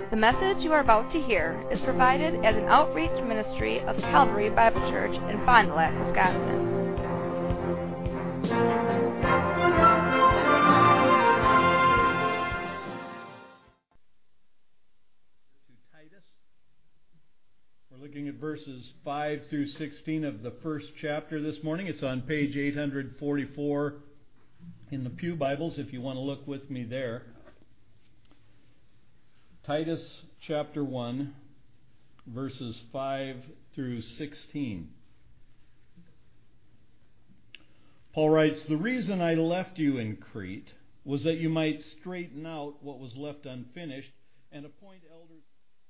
The message you are about to hear is provided as an outreach ministry of Calvary Bible Church in Fond du Lac, Wisconsin. We're looking at verses 5 through 16 of the first chapter this morning. It's on page 844 in the Pew Bibles, if you want to look with me there. Titus chapter 1, verses 5 through 16. Paul writes, "The reason I left you in Crete was that you might straighten out what was left unfinished and appoint elders."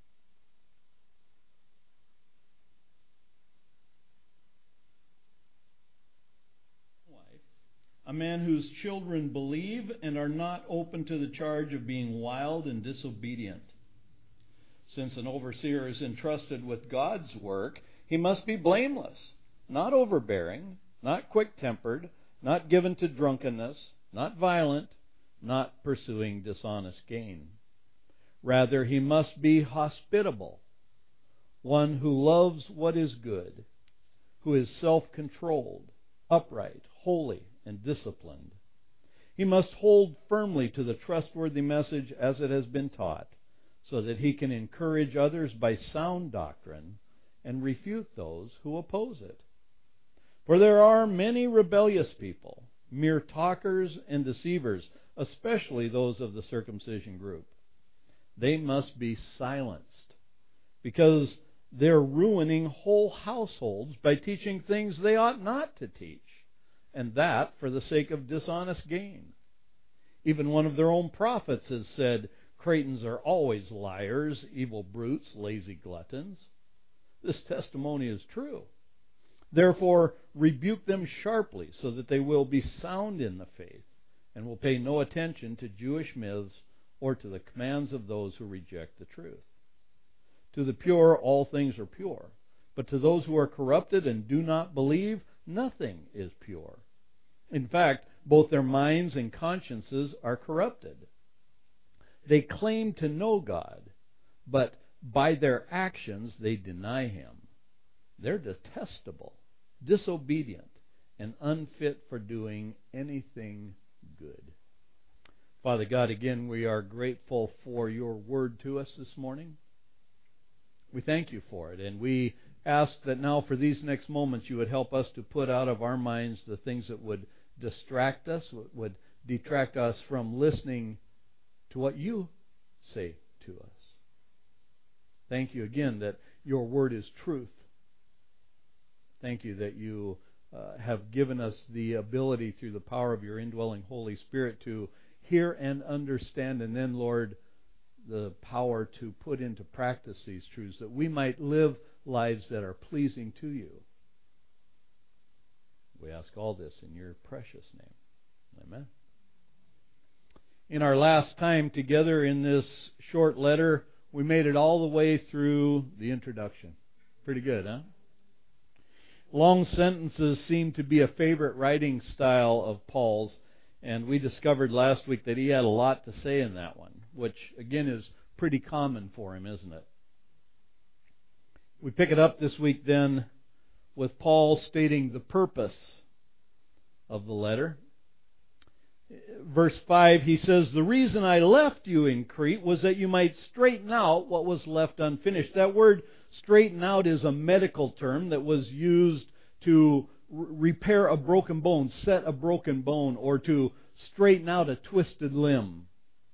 A man whose children believe and are not open to the charge of being wild and disobedient. Since an overseer is entrusted with God's work, he must be blameless, not overbearing, not quick-tempered, not given to drunkenness, not violent, not pursuing dishonest gain. Rather, he must be hospitable, one who loves what is good, who is self-controlled, upright, holy, and disciplined. He must hold firmly to the trustworthy message as it has been taught, so that he can encourage others by sound doctrine and refute those who oppose it. For there are many rebellious people, mere talkers and deceivers, especially those of the circumcision group. They must be silenced, because they're ruining whole households by teaching things they ought not to teach, and that for the sake of dishonest gain. Even one of their own prophets has said, "Cretans are always liars, evil brutes, lazy gluttons." This testimony is true. Therefore, rebuke them sharply so that they will be sound in the faith and will pay no attention to Jewish myths or to the commands of those who reject the truth. To the pure, all things are pure, but to those who are corrupted and do not believe, nothing is pure. In fact, both their minds and consciences are corrupted. They claim to know God, but by their actions they deny Him. They're detestable, disobedient, and unfit for doing anything good. Father God, again, we are grateful for your word to us this morning. We thank you for it, and we ask that now for these next moments you would help us to put out of our minds the things that would distract us, would detract us from listening to what you say to us. Thank you again that your word is truth. Thank you that you have given us the ability through the power of your indwelling Holy Spirit to hear and understand, and then, Lord, the power to put into practice these truths, that we might live lives that are pleasing to you. We ask all this in your precious name. Amen. In our last time together in this short letter, we made it all the way through the introduction. Pretty good, huh? Long sentences seem to be a favorite writing style of Paul's, and we discovered last week that he had a lot to say in that one, which, again, is pretty common for him, isn't it? We pick it up this week then with Paul stating the purpose of the letter. Verse 5, he says, "The reason I left you in Crete was that you might straighten out what was left unfinished." That word straighten out is a medical term that was used to repair a broken bone, set a broken bone, or to straighten out a twisted limb.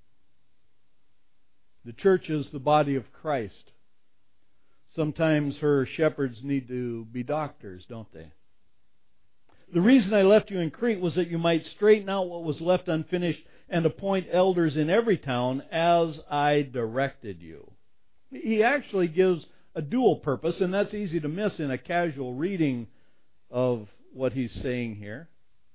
The church is the body of Christ. Sometimes her shepherds need to be doctors, don't they? "The reason I left you in Crete was that you might straighten out what was left unfinished and appoint elders in every town as I directed you." He actually gives a dual purpose, and that's easy to miss in a casual reading of what he's saying here.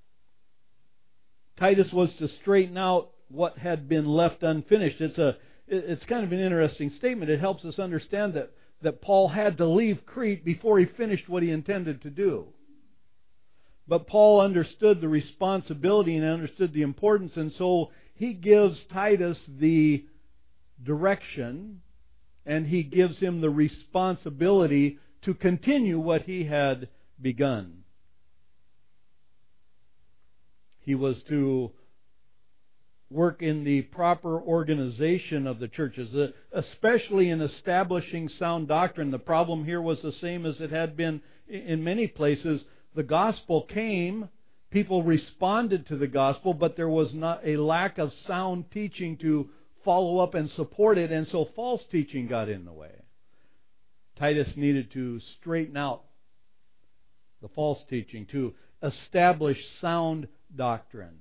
Titus was to straighten out what had been left unfinished. It's kind of an interesting statement. It helps us understand that Paul had to leave Crete before he finished what he intended to do. But Paul understood the responsibility and understood the importance, and so he gives Titus the direction and he gives him the responsibility to continue what he had begun. He was to work in the proper organization of the churches, especially in establishing sound doctrine. The problem here was the same as it had been in many places. The gospel came, people responded to the gospel, but there was not a lack of sound teaching to follow up and support it, and so false teaching got in the way. Titus needed to straighten out the false teaching, to establish sound doctrine.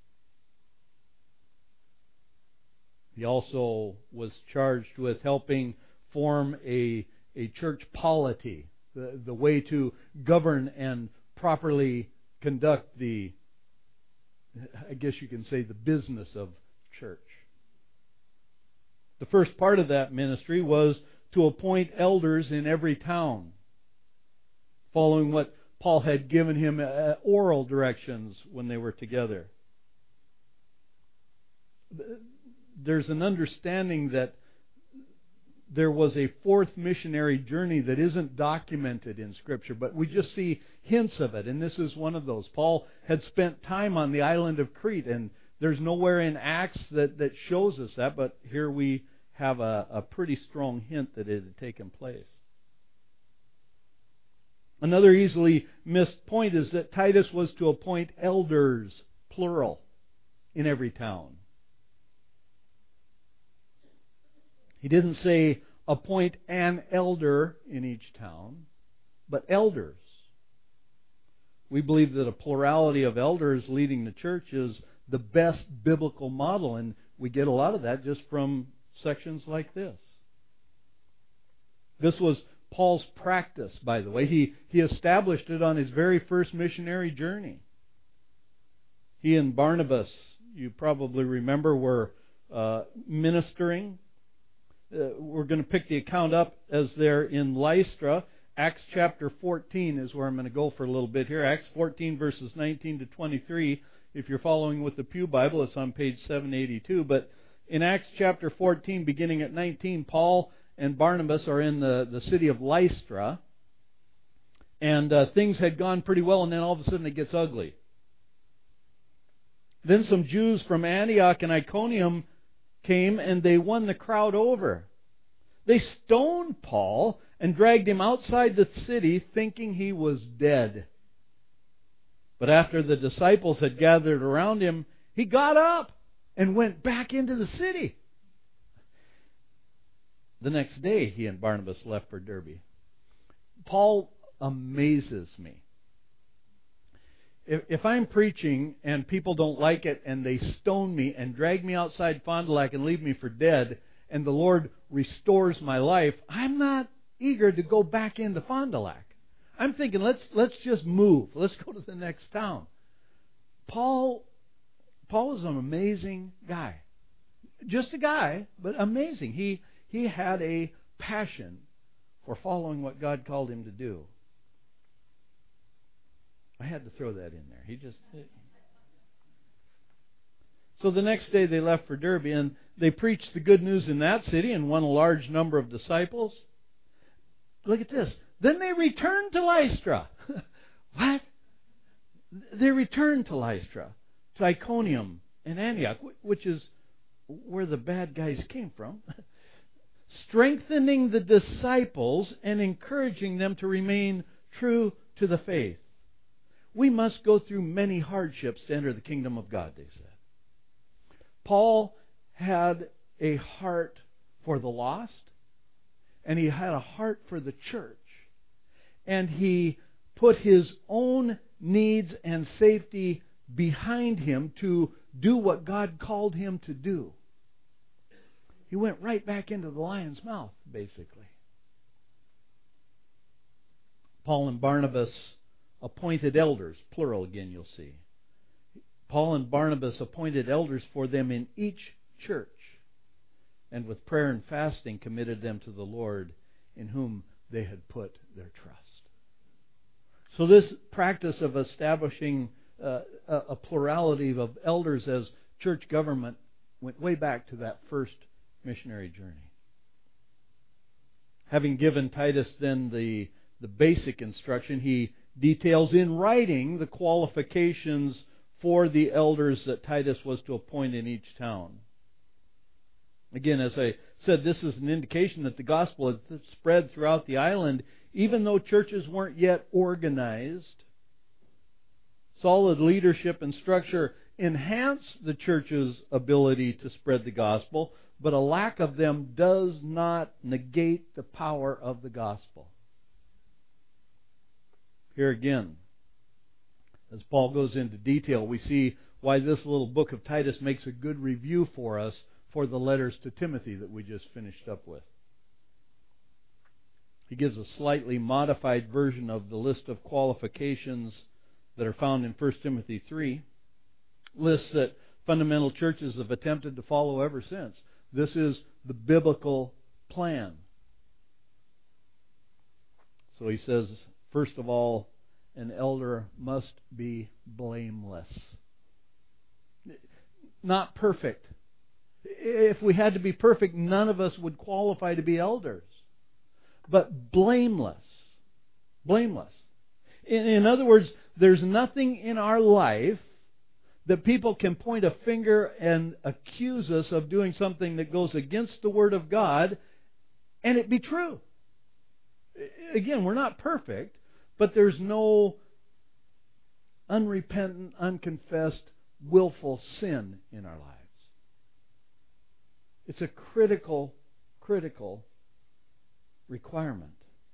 He also was charged with helping form a church polity, the way to govern and properly conduct the, I guess you can say, the business of church. The first part of that ministry was to appoint elders in every town, following what Paul had given him oral directions when they were together. There's an understanding that there was a fourth missionary journey that isn't documented in Scripture, but we just see hints of it, and this is one of those. Paul had spent time on the island of Crete, and there's nowhere in Acts that shows us that, but here we have a pretty strong hint that it had taken place. Another easily missed point is that Titus was to appoint elders, plural, in every town. He didn't say appoint an elder in each town, but elders. We believe that a plurality of elders leading the church is the best biblical model, and we get a lot of that just from sections like this. This was Paul's practice, by the way. He established it on his very first missionary journey. He and Barnabas, you probably remember, were ministering. We're going to pick the account up as they're in Lystra. Acts chapter 14 is where I'm going to go for a little bit here. Acts 14 verses 19 to 23. If you're following with the Pew Bible, it's on page 782. But in Acts chapter 14, beginning at 19, Paul and Barnabas are in the city of Lystra. And things had gone pretty well, and then all of a sudden it gets ugly. Then some Jews from Antioch and Iconium came, and they won the crowd over. They stoned Paul and dragged him outside the city, thinking he was dead. But after the disciples had gathered around him, he got up and went back into the city. The next day, he and Barnabas left for Derbe. Paul amazes me. If I'm preaching and people don't like it and they stone me and drag me outside Fond du Lac and leave me for dead, and the Lord restores my life, I'm not eager to go back into Fond du Lac. I'm thinking, let's just move. Let's go to the next town. Paul is an amazing guy. Just a guy, but amazing. He had a passion for following what God called him to do. I had to throw that in there. So the next day they left for Derbe, and they preached the good news in that city and won a large number of disciples. Look at this. Then they returned to Lystra. What? They returned to Lystra, to Iconium and Antioch, which is where the bad guys came from, strengthening the disciples and encouraging them to remain true to the faith. We must go through many hardships to enter the kingdom of God, they said. Paul had a heart for the lost, and he had a heart for the church. And he put his own needs and safety behind him to do what God called him to do. He went right back into the lion's mouth, basically. Paul and Barnabas appointed elders, plural again, you'll see. Paul and Barnabas appointed elders for them in each church, and with prayer and fasting committed them to the Lord, in whom they had put their trust. So this practice of establishing a plurality of elders as church government went way back to that first missionary journey. Having given Titus then the basic instruction, he details in writing the qualifications for the elders that Titus was to appoint in each town. Again, as I said, this is an indication that the gospel had spread throughout the island, even though churches weren't yet organized. Solid leadership and structure enhance the church's ability to spread the gospel, but a lack of them does not negate the power of the gospel. Here again, as Paul goes into detail, we see why this little book of Titus makes a good review for us for the letters to Timothy that we just finished up with. He gives a slightly modified version of the list of qualifications that are found in 1 Timothy 3, lists that fundamental churches have attempted to follow ever since. This is the biblical plan. So he says, first of all, an elder must be blameless. Not perfect. If we had to be perfect, none of us would qualify to be elders. But blameless. Blameless. In other words, there's nothing in our life that people can point a finger and accuse us of doing something that goes against the Word of God and it be true. Again, we're not perfect, but there's no unrepentant, unconfessed, willful sin in our lives. It's a critical requirement.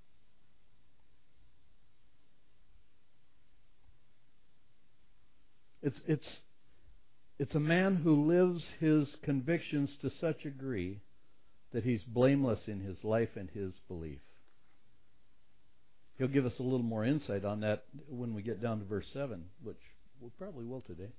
It's a man who lives his convictions to such a degree that he's blameless in his life and his belief. He'll give us a little more insight on that when we get down to verse 7, which we probably will today.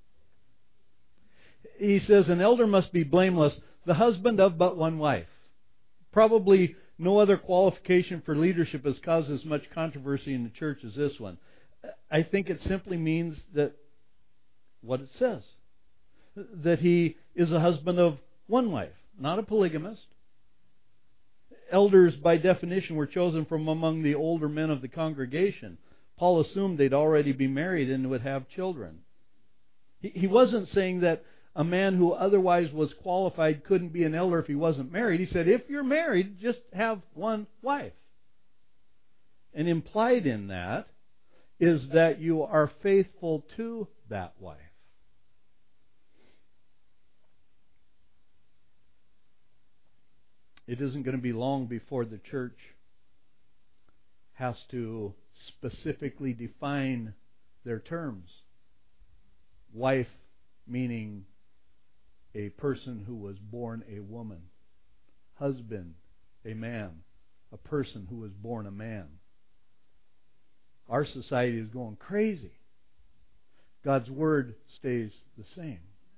He says, an elder must be blameless, the husband of but one wife. Probably no other qualification for leadership has caused as much controversy in the church as this one. I think it simply means that what it says, that he is a husband of one wife, not a polygamist. Elders, by definition, were chosen from among the older men of the congregation. Paul assumed they'd already be married and would have children. He wasn't saying that a man who otherwise was qualified couldn't be an elder if he wasn't married. He said, if you're married, just have one wife. And implied in that is that you are faithful to that wife. It isn't going to be long before the church has to specifically define their terms. Wife meaning a person who was born a woman. Husband, a man. A person who was born a man. Our society is going crazy. God's Word stays the same.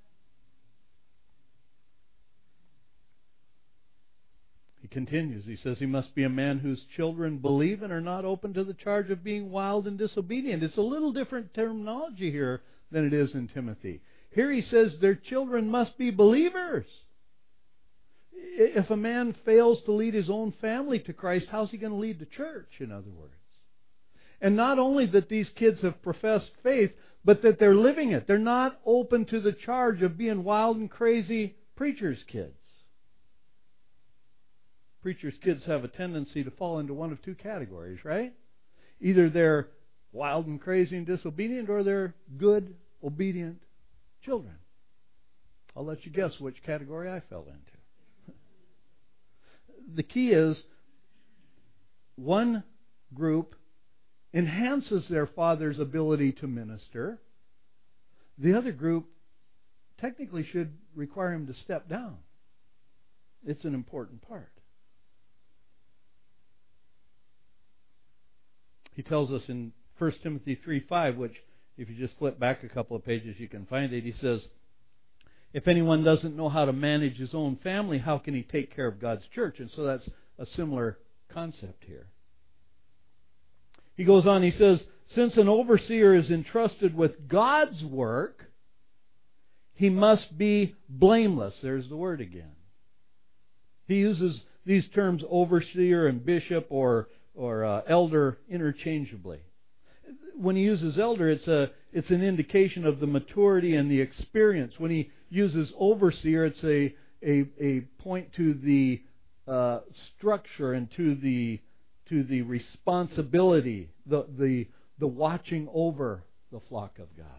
He continues. He says he must be a man whose children believe and are not open to the charge of being wild and disobedient. It's a little different terminology here than it is in Timothy. Here he says their children must be believers. If a man fails to lead his own family to Christ, how's he going to lead the church, in other words? And not only that these kids have professed faith, but that they're living it. They're not open to the charge of being wild and crazy preachers' kids. Preachers' kids have a tendency to fall into one of two categories, right? Either they're wild and crazy and disobedient, or they're good, obedient children. I'll let you guess which category I fell into. The key is, one group enhances their father's ability to minister. The other group technically should require him to step down. It's an important part. He tells us in 1 Timothy 3:5, which if you just flip back a couple of pages you can find it. He says, if anyone doesn't know how to manage his own family, how can he take care of God's church? And so that's a similar concept here. He goes on, he says, since an overseer is entrusted with God's work, he must be blameless. There's the word again. He uses these terms overseer and bishop or elder interchangeably. When he uses elder, it's an indication of the maturity and the experience. When he uses overseer, it's a point to the structure and to the responsibility, the watching over the flock of God.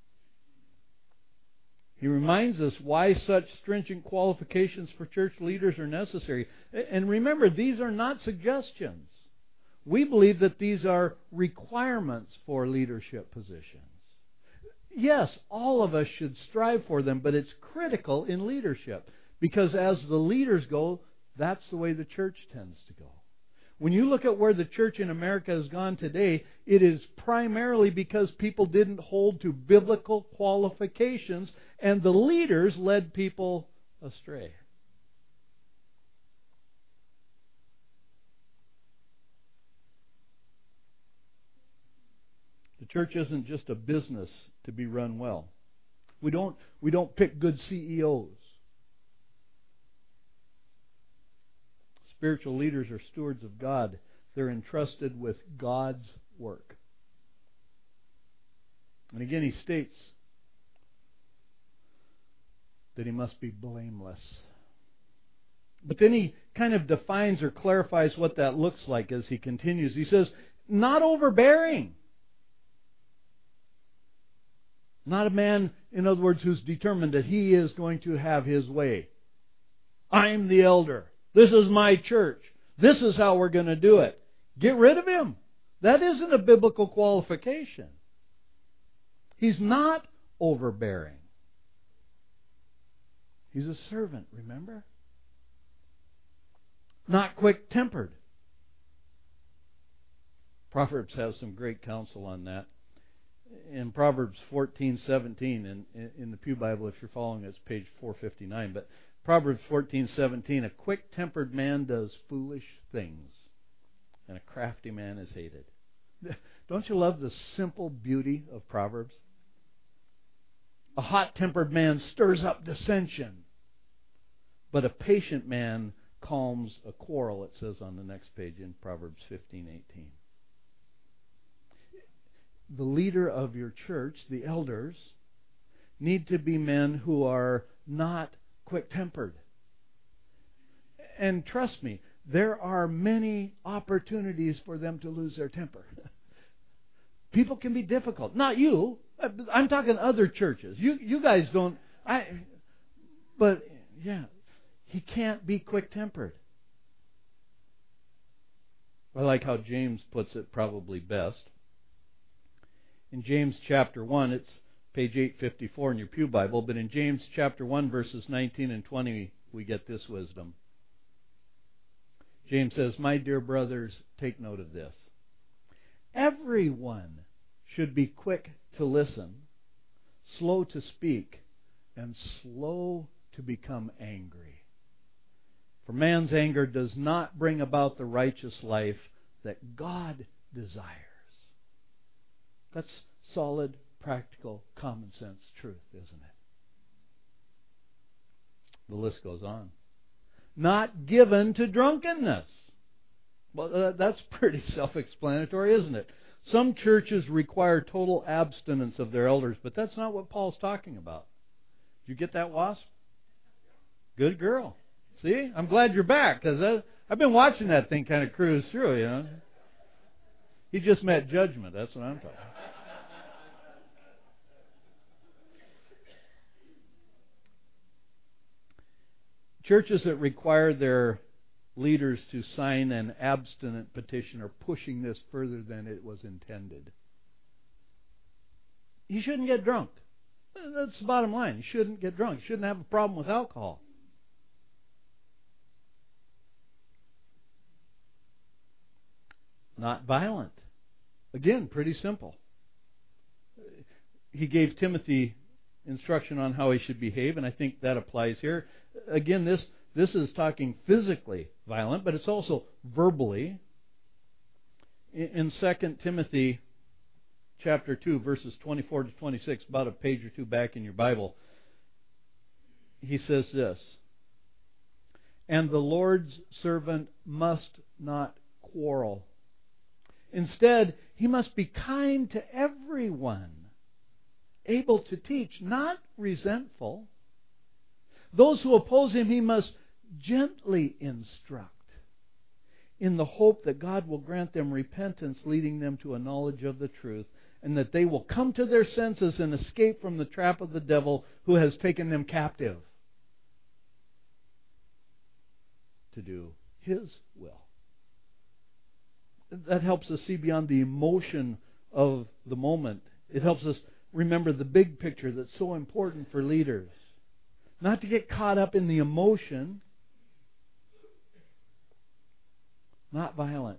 He reminds us why such stringent qualifications for church leaders are necessary. And remember, these are not suggestions. We believe that these are requirements for leadership positions. Yes, all of us should strive for them, but it's critical in leadership. Because as the leaders go, that's the way the church tends to go. When you look at where the church in America has gone today, it is primarily because people didn't hold to biblical qualifications, and the leaders led people astray. The church isn't just a business to be run well. We don't pick good CEOs. Spiritual leaders are stewards of God. They're entrusted with God's work. And again, he states that he must be blameless. But then he kind of defines or clarifies what that looks like as he continues. He says, not overbearing. Not a man, in other words, who's determined that he is going to have his way. I'm the elder. This is my church. This is how we're going to do it. Get rid of him. That isn't a biblical qualification. He's not overbearing. He's a servant, remember? Not quick-tempered. Proverbs has some great counsel on that. In Proverbs 14:17, in the Pew Bible, if you're following, it's page 459, but Proverbs 14:17, a quick-tempered man does foolish things, and a crafty man is hated. Don't you love the simple beauty of Proverbs? A hot-tempered man stirs up dissension, but a patient man calms a quarrel, it says on the next page in Proverbs 15:18. The leader of your church, the elders, need to be men who are not quick-tempered. And trust me, there are many opportunities for them to lose their temper. People can be difficult. Not you. I'm talking other churches. You guys don't. But yeah, he can't be quick-tempered. I like how James puts it probably best. In James chapter 1, it's page 854 in your Pew Bible, but in James chapter 1, verses 19 and 20, we get this wisdom. James says, my dear brothers, take note of this. Everyone should be quick to listen, slow to speak, and slow to become angry. For man's anger does not bring about the righteous life that God desires. That's solid, practical, common sense truth, isn't it? The list goes on. Not given to drunkenness. Well, that's pretty self-explanatory, isn't it? Some churches require total abstinence of their elders, but that's not what Paul's talking about. Did you get that, Wasp? Good girl. See? I'm glad you're back, because I've been watching that thing kind of cruise through, you know. He just met judgment. That's what I'm talking about. Churches that require their leaders to sign an abstinent petition are pushing this further than it was intended. You shouldn't get drunk. That's the bottom line. You shouldn't get drunk. You shouldn't have a problem with alcohol. Not violent. Again, pretty simple. He gave Timothy instruction on how he should behave, and I think that applies here. Again, this is talking physically violent, but it's also verbally. In 2 Timothy chapter 2, verses 24 to 26, about a page or two back in your Bible, he says this, and the Lord's servant must not quarrel. Instead, he must be kind to everyone, able to teach, not resentful. Those who oppose him he must gently instruct, in the hope that God will grant them repentance, leading them to a knowledge of the truth, and that they will come to their senses and escape from the trap of the devil who has taken them captive to do his will. That helps us see beyond the emotion of the moment. It helps us remember the big picture that's so important for leaders. Not to get caught up in the emotion, not violent,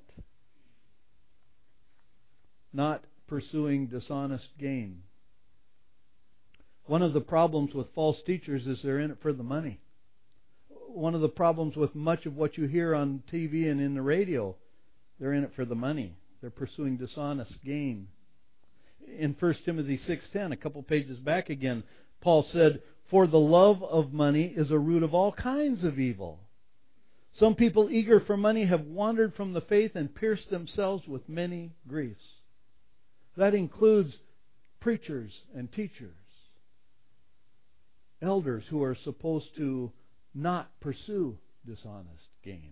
not pursuing dishonest gain. One of the problems with false teachers is they're in it for the money. One of the problems with much of what you hear on TV and in the radio, they're in it for the money. They're pursuing dishonest gain. In 1 Timothy 6:10, a couple pages back again, Paul said, "For the love of money is a root of all kinds of evil. Some people eager for money have wandered from the faith and pierced themselves with many griefs." That includes preachers and teachers, elders who are supposed to not pursue dishonest gain.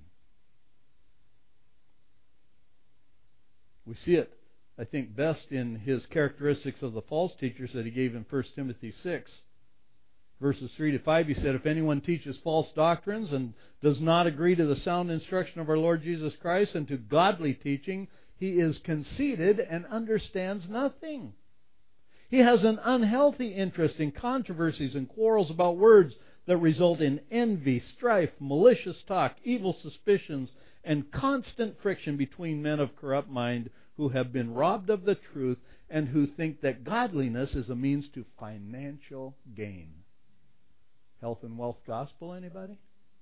We see it, I think, best in his characteristics of the false teachers that he gave in 1 Timothy 6. Verses 3 to 5, he said, "If anyone teaches false doctrines and does not agree to the sound instruction of our Lord Jesus Christ and to godly teaching, he is conceited and understands nothing. He has an unhealthy interest in controversies and quarrels about words that result in envy, strife, malicious talk, evil suspicions, and constant friction between men of corrupt mind who have been robbed of the truth and who think that godliness is a means to financial gain." Health and wealth gospel, anybody?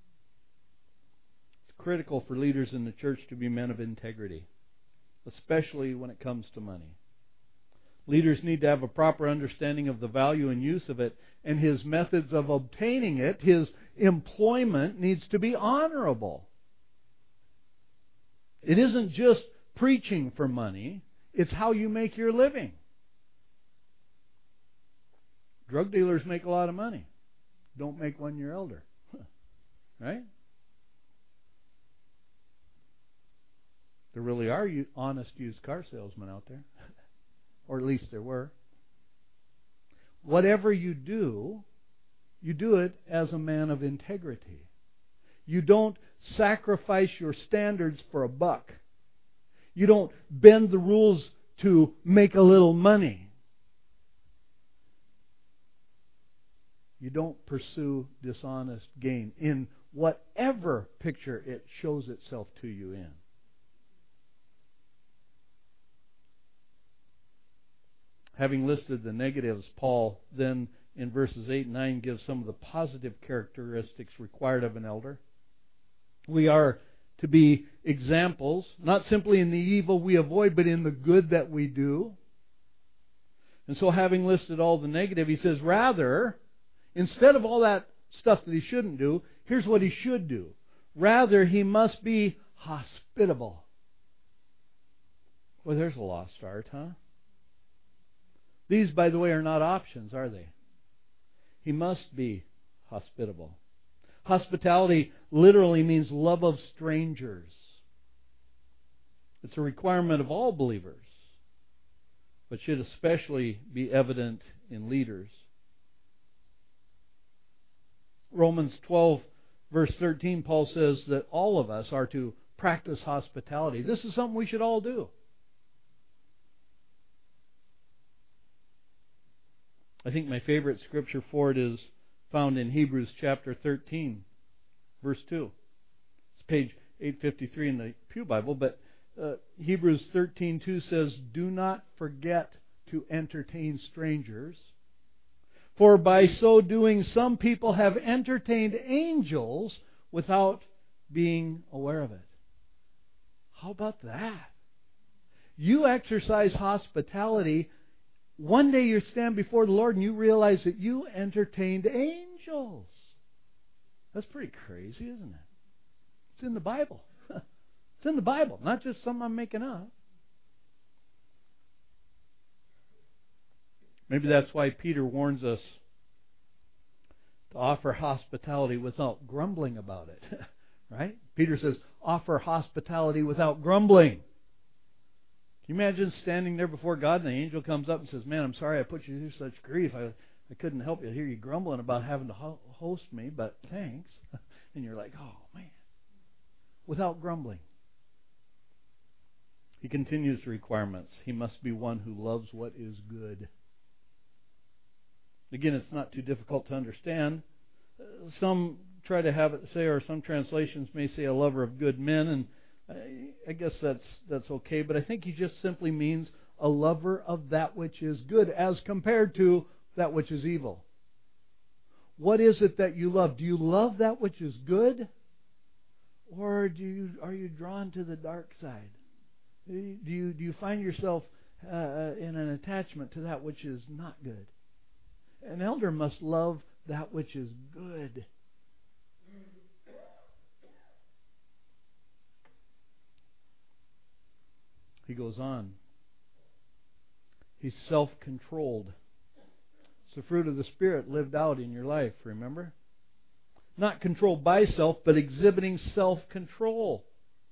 It's critical for leaders in the church to be men of integrity, especially when it comes to money. Leaders need to have a proper understanding of the value and use of it, and his methods of obtaining it, his employment, needs to be honorable. It isn't just preaching for money, it's how you make your living. Drug dealers make a lot of money. Don't make when you're elder. Right? There really are honest used car salesmen out there. Or at least there were. Whatever you do it as a man of integrity. You don't sacrifice your standards for a buck. You don't bend the rules to make a little money. You don't pursue dishonest gain in whatever picture it shows itself to you in. Having listed the negatives, Paul then in verses 8 and 9 gives some of the positive characteristics required of an elder. We are to be examples, not simply in the evil we avoid, but in the good that we do. And so having listed all the negative, he says, rather, instead of all that stuff that he shouldn't do, here's what he should do. Rather, he must be hospitable. Well, there's a lost art, huh? These, by the way, are not options, are they? He must be hospitable. Hospitality literally means love of strangers. It's a requirement of all believers, but should especially be evident in leaders. Romans 12, verse 13, Paul says that all of us are to practice hospitality. This is something we should all do. I think my favorite scripture for it is found in Hebrews chapter 13, verse 2. It's page 853 in the Pew Bible, but Hebrews 13:2 says, "Do not forget to entertain strangers, for by so doing some people have entertained angels without being aware of it." How about that? You exercise hospitality. One day you stand before the Lord and you realize that you entertained angels. That's pretty crazy, isn't it? It's in the Bible. It's in the Bible, not just something I'm making up. Maybe that's why Peter warns us to offer hospitality without grumbling about it. Right? Peter says, offer hospitality without grumbling. Can you imagine standing there before God and the angel comes up and says, man, I'm sorry I put you through such grief. I couldn't help you. I hear you grumbling about having to host me, but thanks. And you're like, oh, man. Without grumbling. He continues the requirements. He must be one who loves what is good. Again, it's not too difficult to understand. Some try to have it say, or some translations may say, a lover of good men, and I guess that's okay, but I think he just simply means a lover of that which is good as compared to that which is evil. What is it that you love? Do you love that which is good? Or are you drawn to the dark side? Do you find yourself in an attachment to that which is not good? An elder must love that which is good. He goes on. He's self-controlled. It's the fruit of the Spirit lived out in your life, remember? Not controlled by self, but exhibiting self-control.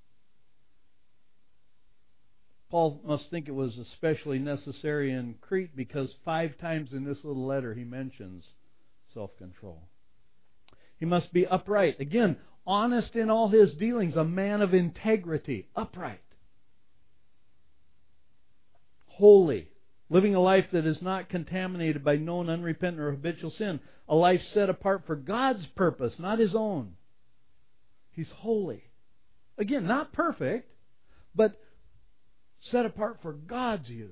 Paul must think it was especially necessary in Crete because 5 times in this little letter he mentions self-control. He must be upright. Again, honest in all his dealings, a man of integrity, upright. Holy, living a life that is not contaminated by known, unrepentant, or habitual sin. A life set apart for God's purpose, not his own. He's holy. Again, not perfect, but set apart for God's use.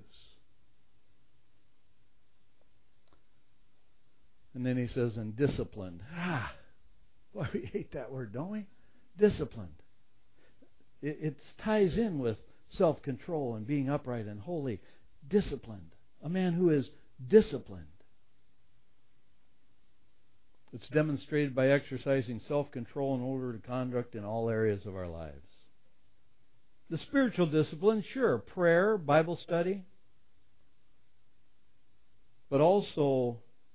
And then he says, and disciplined. Boy, we hate that word, don't we? Disciplined. It ties in with self-control and being upright and holy. Disciplined. A man who is disciplined. It's demonstrated by exercising self-control in order to conduct in all areas of our lives. The spiritual discipline, sure, prayer, Bible study, but also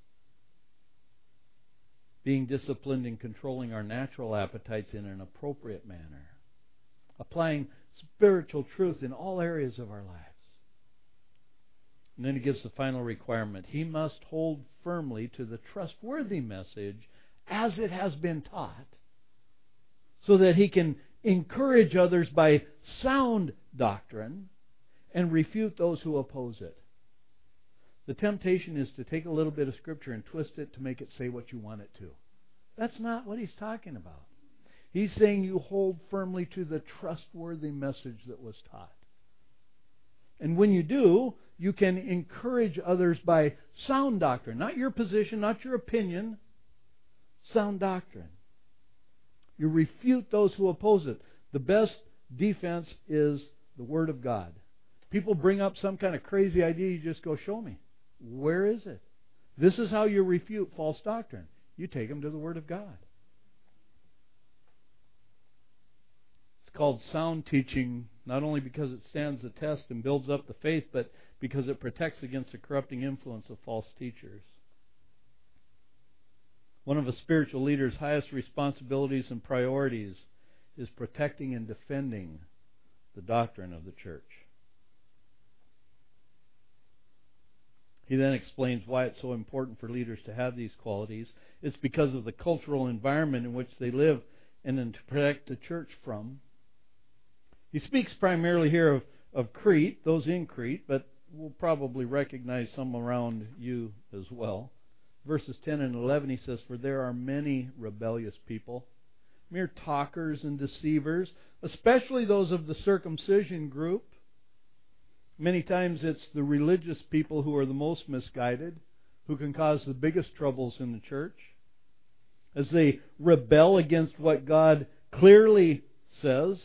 being disciplined in controlling our natural appetites in an appropriate manner. Applying spiritual truth in all areas of our lives. And then he gives the final requirement. He must hold firmly to the trustworthy message as it has been taught, so that he can encourage others by sound doctrine and refute those who oppose it. The temptation is to take a little bit of Scripture and twist it to make it say what you want it to. That's not what he's talking about. He's saying you hold firmly to the trustworthy message that was taught. And when you do, you can encourage others by sound doctrine. Not your position, not your opinion. Sound doctrine. You refute those who oppose it. The best defense is the Word of God. People bring up some kind of crazy idea, you just go, show me. Where is it? This is how you refute false doctrine. You take them to the Word of God. It's called sound teaching, not only because it stands the test and builds up the faith, but because it protects against the corrupting influence of false teachers. One of a spiritual leader's highest responsibilities and priorities is protecting and defending the doctrine of the church. He then explains why it's so important for leaders to have these qualities. It's because of the cultural environment in which they live and then to protect the church from. He speaks primarily here of Crete, those in Crete, but we'll probably recognize some around you as well. Verses 10 and 11, he says, for there are many rebellious people, mere talkers and deceivers, especially those of the circumcision group. Many times it's the religious people who are the most misguided, who can cause the biggest troubles in the church, as they rebel against what God clearly says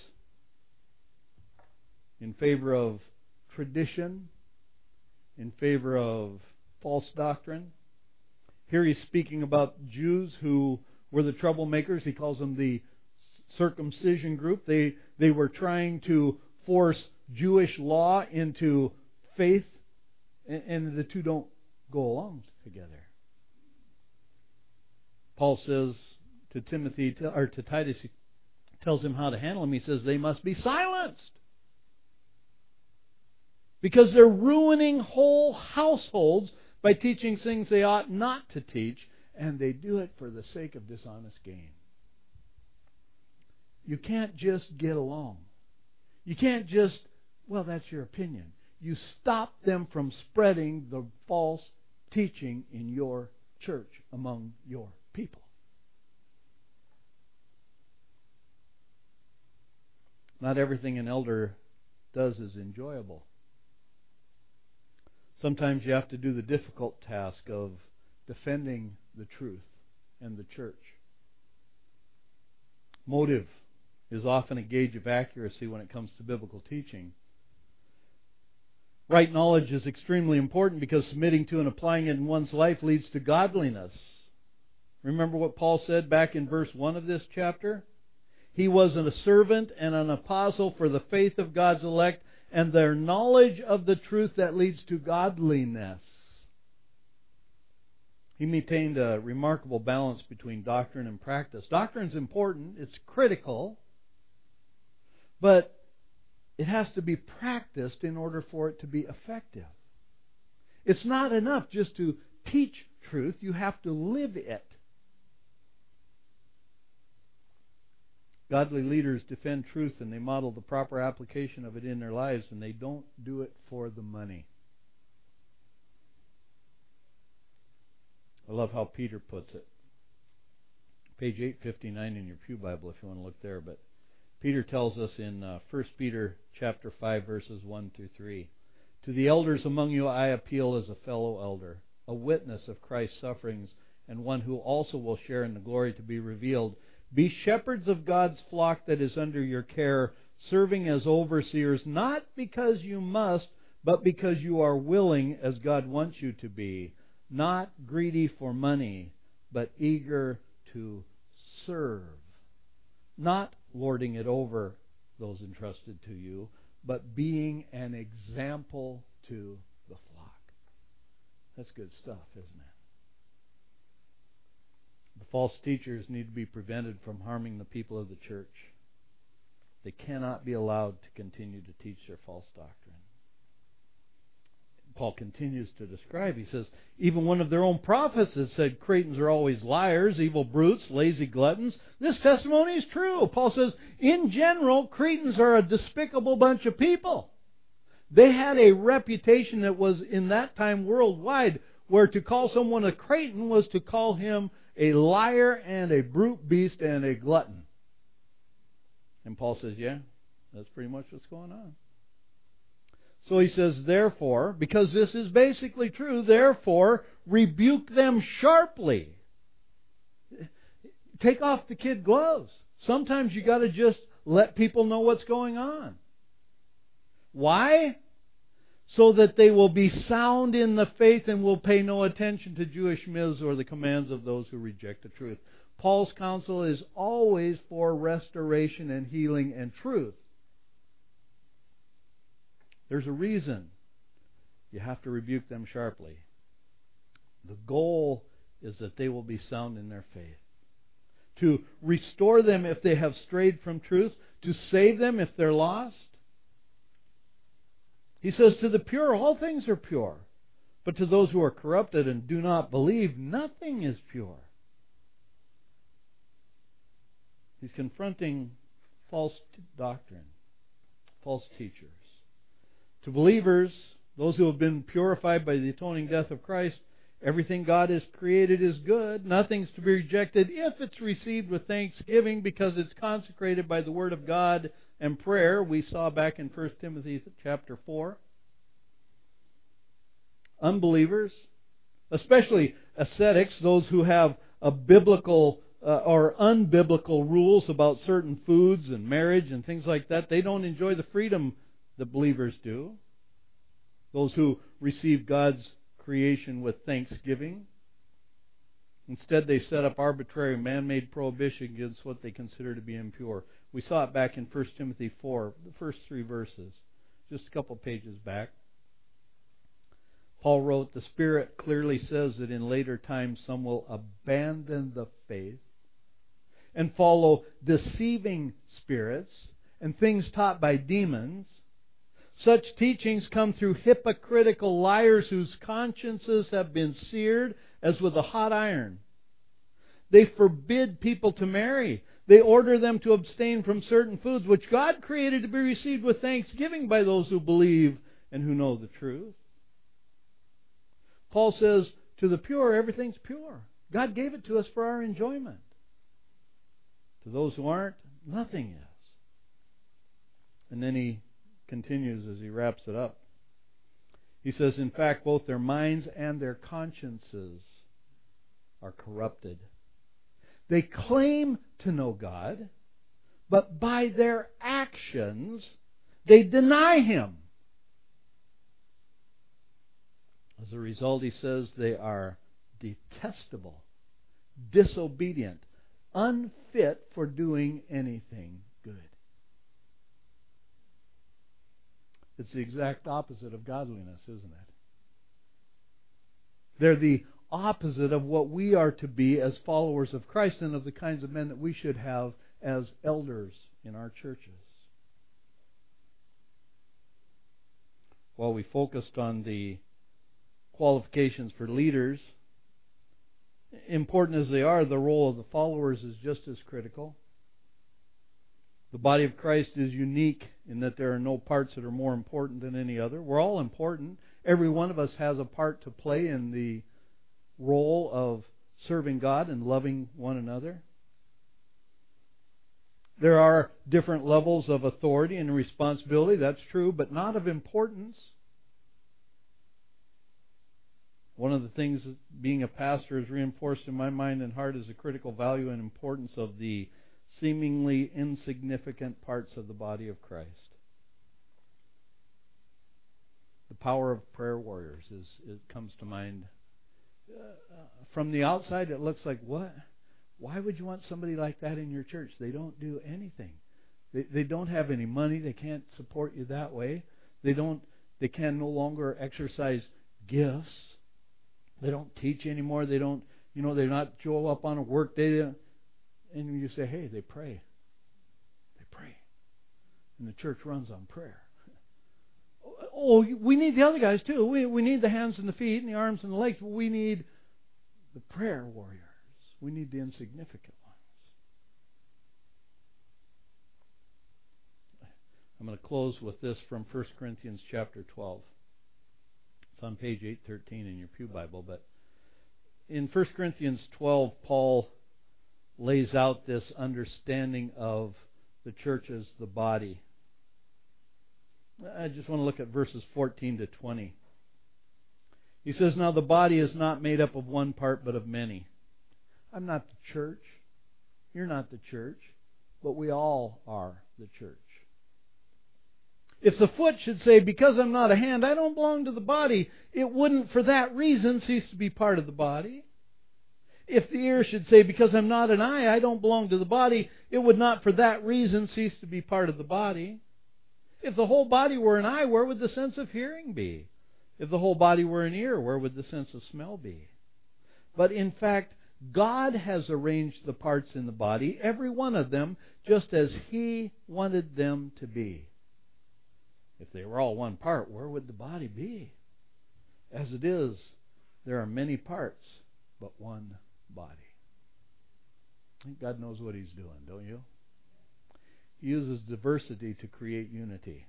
in favor of tradition, in favor of false doctrine. Here he's speaking about Jews who were the troublemakers. He calls them the circumcision group. They were trying to force Jewish law into faith, and the two don't go along together. Paul says to Timothy, or to Titus, he tells him how to handle them. He says they must be silenced, because they're ruining whole households by teaching things they ought not to teach, and they do it for the sake of dishonest gain. You can't just get along. You can't just, well, that's your opinion. You stop them from spreading the false teaching in your church among your people. Not everything an elder does is enjoyable. Sometimes you have to do the difficult task of defending the truth and the church. Motive is often a gauge of accuracy when it comes to biblical teaching. Right knowledge is extremely important because submitting to and applying it in one's life leads to godliness. Remember what Paul said back in verse 1 of this chapter? He was a servant and an apostle for the faith of God's elect and their knowledge of the truth that leads to godliness. He maintained a remarkable balance between doctrine and practice. Doctrine is important, it's critical, but it has to be practiced in order for it to be effective. It's not enough just to teach truth, you have to live it. Godly leaders defend truth and they model the proper application of it in their lives, and they don't do it for the money. I love how Peter puts it. Page 859 in your Pew Bible if you want to look there. But Peter tells us in 1 Peter chapter 5 verses 1 through 3. To the elders among you I appeal as a fellow elder, a witness of Christ's sufferings, and one who also will share in the glory to be revealed. Be shepherds of God's flock that is under your care, serving as overseers, not because you must, but because you are willing, as God wants you to be, not greedy for money, but eager to serve, not lording it over those entrusted to you, but being an example to the flock. That's good stuff, isn't it? The false teachers need to be prevented from harming the people of the church. They cannot be allowed to continue to teach their false doctrine. Paul continues to describe, he says, even one of their own prophets has said Cretans are always liars, evil brutes, lazy gluttons. This testimony is true. Paul says, in general, Cretans are a despicable bunch of people. They had a reputation that was in that time worldwide, where to call someone a Cretan was to call him a liar and a brute beast and a glutton. And Paul says, yeah, that's pretty much what's going on. So he says, therefore, because this is basically true, therefore, rebuke them sharply. Take off the kid gloves. Sometimes you got to just let people know what's going on. Why? So that they will be sound in the faith and will pay no attention to Jewish myths or the commands of those who reject the truth. Paul's counsel is always for restoration and healing and truth. There's a reason you have to rebuke them sharply. The goal is that they will be sound in their faith. To restore them if they have strayed from truth. To save them if they're lost. He says, to the pure, all things are pure. But to those who are corrupted and do not believe, nothing is pure. He's confronting false doctrine, false teachers. To believers, those who have been purified by the atoning death of Christ, everything God has created is good. Nothing's to be rejected if it's received with thanksgiving because it's consecrated by the Word of God and prayer. We saw back in 1 Timothy chapter 4. Unbelievers, especially ascetics, those who have a biblical or unbiblical rules about certain foods and marriage and things like that, they don't enjoy the freedom that believers do. Those who receive God's creation with thanksgiving. Instead, they set up arbitrary man-made prohibition against what they consider to be impure. We saw it back in 1 Timothy 4, the first 3 verses, just a couple pages back. Paul wrote, "The Spirit clearly says that in later times some will abandon the faith and follow deceiving spirits and things taught by demons. Such teachings come through hypocritical liars whose consciences have been seared as with a hot iron. They forbid people to marry. They order them to abstain from certain foods which God created to be received with thanksgiving by those who believe and who know the truth." Paul says, to the pure, everything's pure. God gave it to us for our enjoyment. To those who aren't, nothing is. And then he continues as he wraps it up. He says, in fact, both their minds and their consciences are corrupted. They claim to know God, but by their actions, they deny Him. As a result, he says, they are detestable, disobedient, unfit for doing anything good. It's the exact opposite of godliness, isn't it? They're the opposite of what we are to be as followers of Christ and of the kinds of men that we should have as elders in our churches. While we focused on the qualifications for leaders, important as they are, the role of the followers is just as critical. The body of Christ is unique in that there are no parts that are more important than any other. We're all important. Every one of us has a part to play in the role of serving God and loving one another. There are different levels of authority and responsibility, that's true, but not of importance. One of the things that being a pastor has reinforced in my mind and heart is the critical value and importance of the seemingly insignificant parts of the body of Christ. The power of prayer warriors it comes to mind. From the outside, it looks like, what? Why would you want somebody like that in your church? They don't do anything. They don't have any money. They can't support you that way. They can no longer exercise gifts. They don't teach anymore. They're not show up on a work day. And you say, hey, they pray. They pray. And the church runs on prayer. Oh, we need the other guys too. We need the hands and the feet and the arms and the legs. But we need the prayer warriors. We need the insignificant ones. I'm going to close with this from 1 Corinthians chapter 12. It's on page 813 in your Pew Bible. But in 1 Corinthians 12, Paul lays out this understanding of the church as the body. I just want to look at verses 14 to 20. He says, "Now the body is not made up of one part, but of many. I'm not the church. You're not the church. But we all are the church. If the foot should say, because I'm not a hand, I don't belong to the body, it wouldn't for that reason cease to be part of the body. If the ear should say, because I'm not an eye, I don't belong to the body, it would not for that reason cease to be part of the body. If the whole body were an eye, where would the sense of hearing be? If the whole body were an ear, where would the sense of smell be? But in fact, God has arranged the parts in the body, every one of them, just as He wanted them to be. If they were all one part, where would the body be? As it is, there are many parts, but one body." I think God knows what He's doing, don't you? He uses diversity to create unity.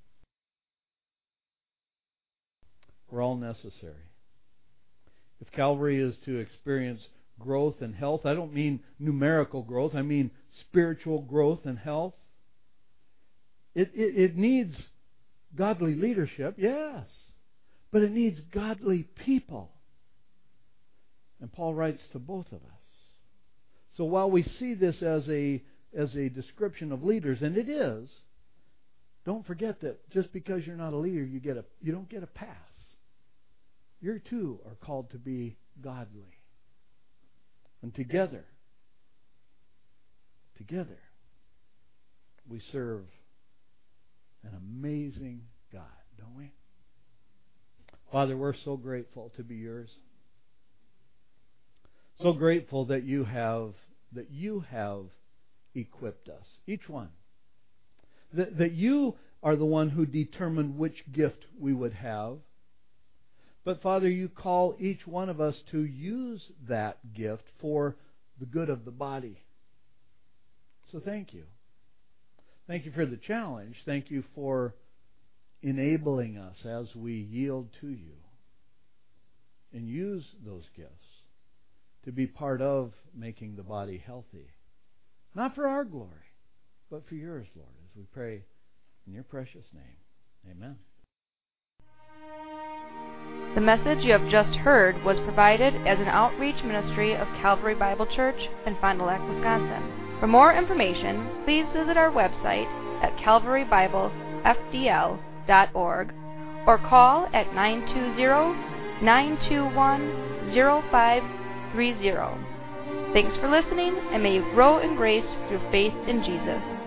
We're all necessary. If Calvary is to experience growth and health, I don't mean numerical growth, I mean spiritual growth and health. It needs godly leadership, yes, but it needs godly people. And Paul writes to both of us. So while we see this as a description of leaders, and it is, don't forget that just because you're not a leader, you don't get a pass. You too are called to be godly. And together, we serve an amazing God, don't we? Father, we're so grateful to be yours. So grateful that you have equipped us, each one. That you are the one who determined which gift we would have. But Father, you call each one of us to use that gift for the good of the body. So thank you. Thank you for the challenge. Thank you for enabling us as we yield to you and use those gifts to be part of making the body healthy. Not for our glory, but for yours, Lord, as we pray in your precious name. Amen. The message you have just heard was provided as an outreach ministry of Calvary Bible Church in Fond du Lac, Wisconsin. For more information, please visit our website at calvarybiblefdl.org or call at 920-921-0530. Thanks for listening, and may you grow in grace through faith in Jesus.